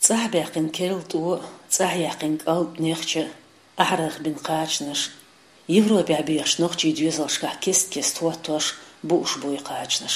صاحبين كيلتو صاحبين قلب نيخش أحرق بن قاچنش Европе обещнох чи дюзалшка кист туатош буш буй قاچنش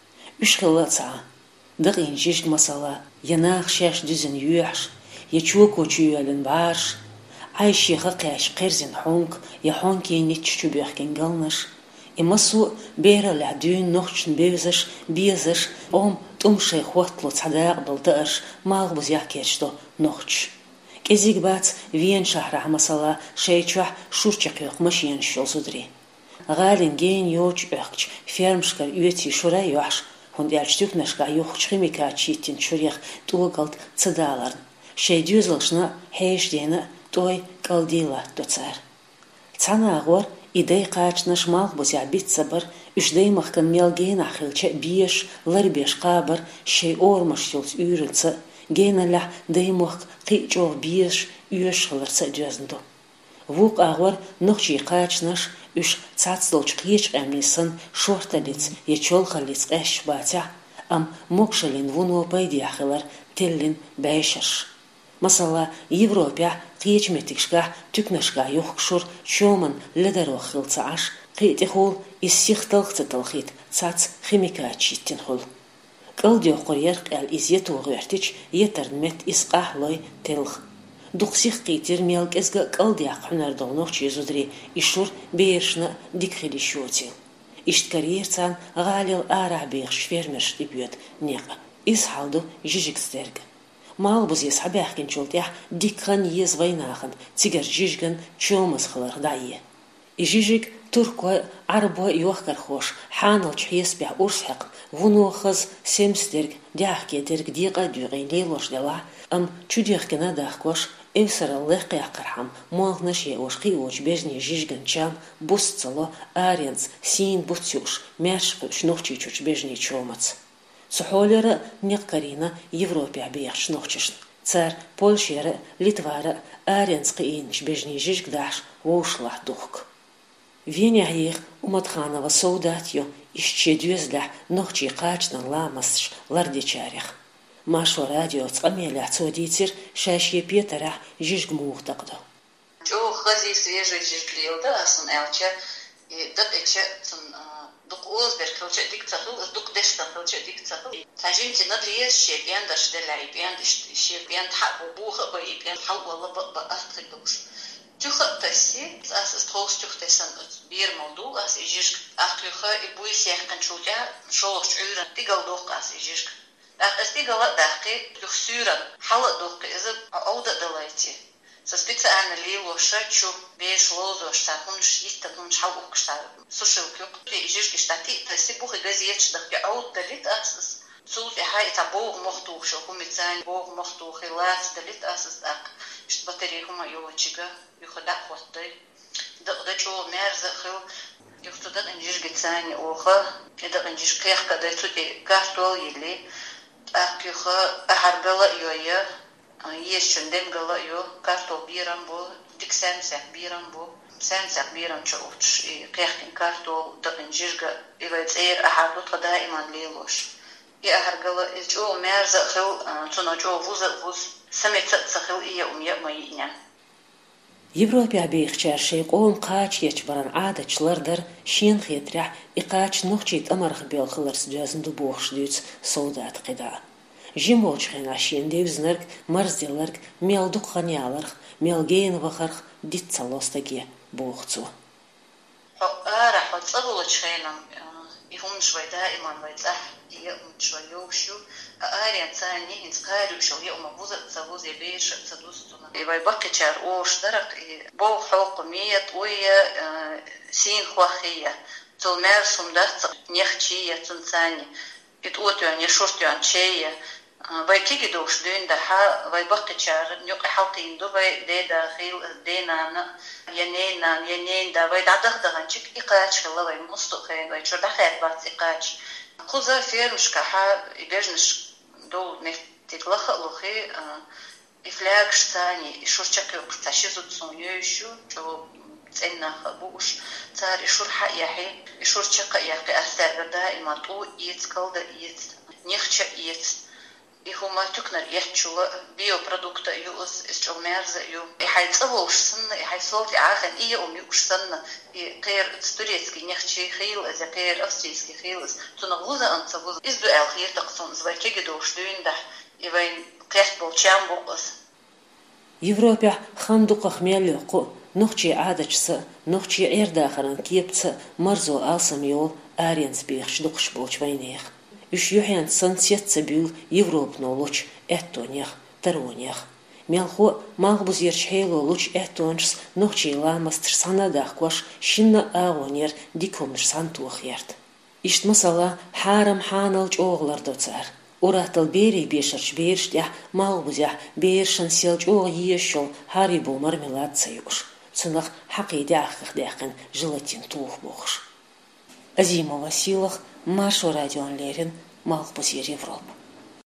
Ушхилаца дагин жиж масала янах шаш дюзен юаш ячуко чуялен баш айши хакаш қерзин хонг я хонки ниччу бяхкен галнаш имасу берала дюн нохчн бевзаш биезаш ом тумше хватло цадaq балдаш малбуз якечто нохч كزيك بات فين شهر مسلا شيء شورتشك ماشين شو صدري غالين جين يوج أخش فيرمشكر يوتي شورا يوحش هند يالشتوك نشكا يوخش خيميكا تشيتين شوريخ تو قلت صدالرن شيء ديوزلشنا هيش دينا توي قلديلا دوتسار تانا غور إيدي قاچنش مال بوزيع بيت صبر إش دي مخكن ميلجين أخلش بيش لربيش قابر شيء أورمش يلت يورلتس جينا له دايموخ قيجو بيش يوش خلرس جازندو ووق أغور نخشي قاچنش إش تاتسلوش قيش أميسن شورتاليتس يچول خليتس قاش باتع أم موكشلين ونو بايدي أخلر تلين بايشش مثلا يوروبيا قيج متكشكا تكنشكا يوخشور شومن لدرو خلص عش قيتي خول إسيخ تلخيت تاتس خيميكا تشيتين خول قلديو قريرق الإزيتو غيرتيش يترمت إسقاح لوي تلخ دوخسيخ قيتير ميلك إزغا قلدياق حنر دونوخ چيزودري إشور بيرشنا ديكخيلي شوتيل إشت كاريرتان غاليل آرع بيخش فيرمرش إبيوت نيقا إزحالدو جيجيك سترغ مال بوز يسحبيحكين شولتيح ديكخان يز ويناخن تيجر جيجغن چومز خلر دايه إجيجيك تركوا عربوا يوخكر خوش حانل چحيس بيح أورسحق ونوخز سيمسترغ دياحكي درغ ديقا ديغين ليلوش دلا أم چو ديخكنا داخكوش إوسر الله قيقرحم مالنش يوش قيوش بيجني جيجغن چام بوستلو آرينز سين بوتيوش ماشق شنوخچي چوش بيجني چومц سحولر نيقكارينا يوروبيا بيخ شنوخچشن цар Польшера Литвара آرينز قيينش بيجني جيجغ داش ووشلح دوخك Веняих уматханова солдатью исчедюзля нохчи качнан ламасш лардичарих. Машу радио цамеля цодитер шашье петера жижгмухтакдо. Чо хази свежий жижглилда асын элче и дак эче цун дук озбер хылче дикцахыл дук дешта хылче дикцахыл. Тажинти надриес шепян дашделя ипян шепян хабу буха ба ипян хавала ба ахтыгдуш. Тюхтаси ас тхостюхтасан бир молду ас ижишк ахтюха и буис яхкан чултя шолох чуран тигалдох ас ижишк ас тигала дахки тюхсюран хала дохки из ауда далайти со специально лилоша чу беш лозош сахун шиста тун чалук ста сушилкюк ижишки штати таси бухи газиеч дахки ауда далит ас цулти хай табог мохтух шо кумицан бог мохтух илац далит ас ак что батарейхума ёлочига يخدع خطي ده شو مرز خو يفتدق إنجيش جتاني أوخا يدق إنجيش كيح كده تودي كارتول يلي أكيخا أحربلا يويا يشندم قلا يو كارتول بيران بو ديك سانسك بيران بو سانسك بيران شوفتش كيح كن كارتول دق إنجيش جا إذا تسير أحربلا دائما ليلوش يأحربلا جو مرز خو تناجو ووز سمعت سخو إيا أميا ماينا Европе بيخشار شيء قوم قاچ يجبران عادة لردر شين خيترح إقاچ نوخشيت أمرخ بيل خلرس جازندو بوخش ديوت سودات قدا جيموش خين عشين ديوزنرك مرزدلرك ميل دوق خانيالرخ ميل جين وخرخ ديت صلوستاقيا بوخцу راح تصبولش خينام يهم شوي دائما ويتح يوم شوي يوشو آريان ثاني إنسقاري وشو يوم بوزة تزوز يبيش تدوستنا يبقى بقى شار أوش درك بو حوق ميت ويا سين خواخية تلمر سمدات نيختشية تنساني يتقوتو يعني شورتو يعني شيء باي كيجي دوش دين دها باي بقى شار نيوك حالتين دو باي دي داخل دينا ينين دا باي دادخ دغنشك إقاش خلا باي مستقين باي شو دخل بات إقاش خوزا فيرمش كها يبيجنش دو نفتيتلخ لخي إفلاكش ثاني إشورشك يقتشيزو تسونيوشو جو تسينا خبوش تار إشور حيحي إشورشك يحكي أثر دائما تو يتكال دا يت نيخش يت Ихума тукнер ячула биопродукта юз исчомерза ю. Ихайцавошсынна, ихайсолти ахен ие умюшсынна. И кер турецкий нехчи хил, за кер австрийский хил. Тунагуза анцагуз. Изду элхир таксон звайчеги дошлюнда. И вайн кертбол чамбукас. Европе хандука хмелюку. Нухчи адачса, нухчи эрдахаран кепца, марзо алсам йол, аренс бихш дукш болч вайнех. Үш юхян сан сетца бюл Европно луч эттонех, таронех. Мелхо малбуз ерчхейло луч эттоншс, нухчи ламастр санадах кваш, шинна агонер дикомш сантух ерт. Ишт масала харам ханалч оглар доцар. Уратал бери бешарч берштя, малбузя бершан селч ог ешол, харибу мармелад цаюш. Цунах хақидахых дахын желатин тух бохш. Азимова силах Машу радион Лерин, Малбуз Европа.